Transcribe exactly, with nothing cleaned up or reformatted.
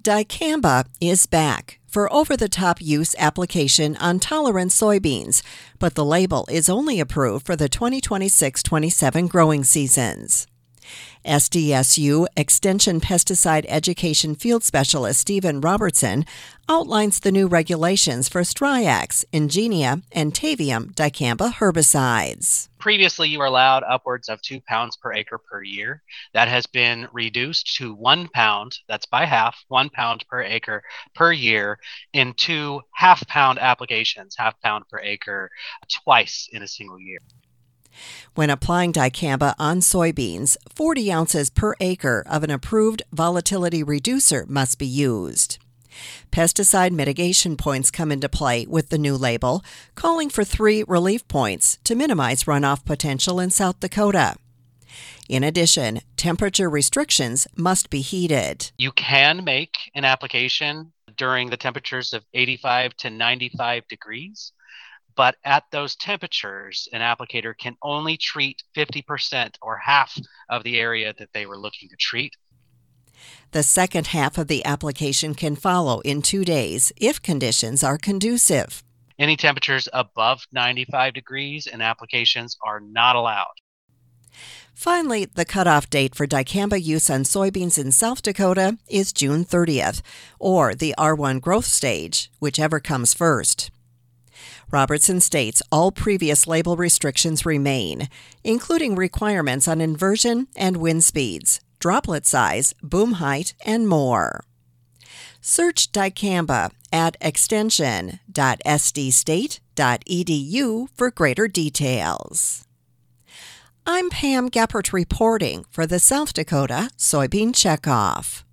Dicamba is back for over-the-top use application on tolerant soybeans, but the label is only approved for the twenty twenty-six twenty-seven growing seasons. S D S U Extension Pesticide Education Field Specialist Stephen Robertson outlines the new regulations for Striax, Ingenia, and Tavium dicamba herbicides. Previously, you were allowed upwards of two pounds per acre per year. That has been reduced to one pound, that's by half, one pound per acre per year in two half-pound applications, half pound per acre, twice in a single year. When applying dicamba on soybeans, forty ounces per acre of an approved volatility reducer must be used. Pesticide mitigation points come into play with the new label, calling for three relief points to minimize runoff potential in South Dakota. In addition, temperature restrictions must be heeded. You can make an application during the temperatures of eighty-five to ninety-five degrees. But at those temperatures, an applicator can only treat fifty percent or half of the area that they were looking to treat. The second half of the application can follow in two days if conditions are conducive. Any temperatures above ninety-five degrees and applications are not allowed. Finally, the cutoff date for dicamba use on soybeans in South Dakota is June thirtieth, or the R one growth stage, whichever comes first. Robertson states all previous label restrictions remain, including requirements on inversion and wind speeds, droplet size, boom height, and more. Search dicamba at extension dot s d state dot e d u for greater details. I'm Pam Geppert reporting for the South Dakota Soybean Checkoff.